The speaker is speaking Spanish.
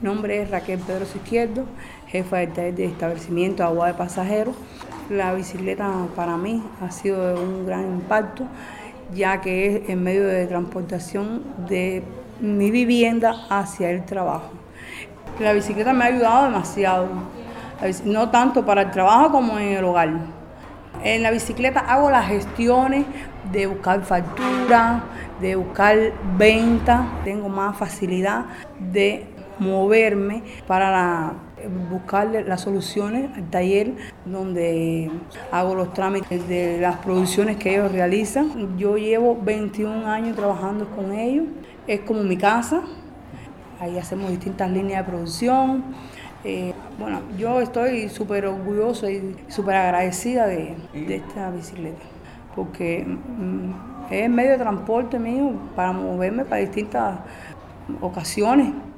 Mi nombre es Raquel Pedroso Izquierdo, jefa del taller de establecimiento de agua de pasajeros. La bicicleta para mí ha sido de un gran impacto, ya que es el medio de transportación de mi vivienda hacia el trabajo. La bicicleta me ha ayudado demasiado, no tanto para el trabajo como en el hogar. En la bicicleta hago las gestiones de buscar factura, de buscar venta. Tengo más facilidad de moverme para buscarle las soluciones al taller donde hago los trámites de las producciones que ellos realizan. Yo llevo 21 años trabajando con ellos, es como mi casa. Ahí hacemos distintas líneas de producción. Bueno, yo estoy súper orgullosa y súper agradecida de esta bicicleta, porque es el medio de transporte mío para moverme para distintas ocasiones.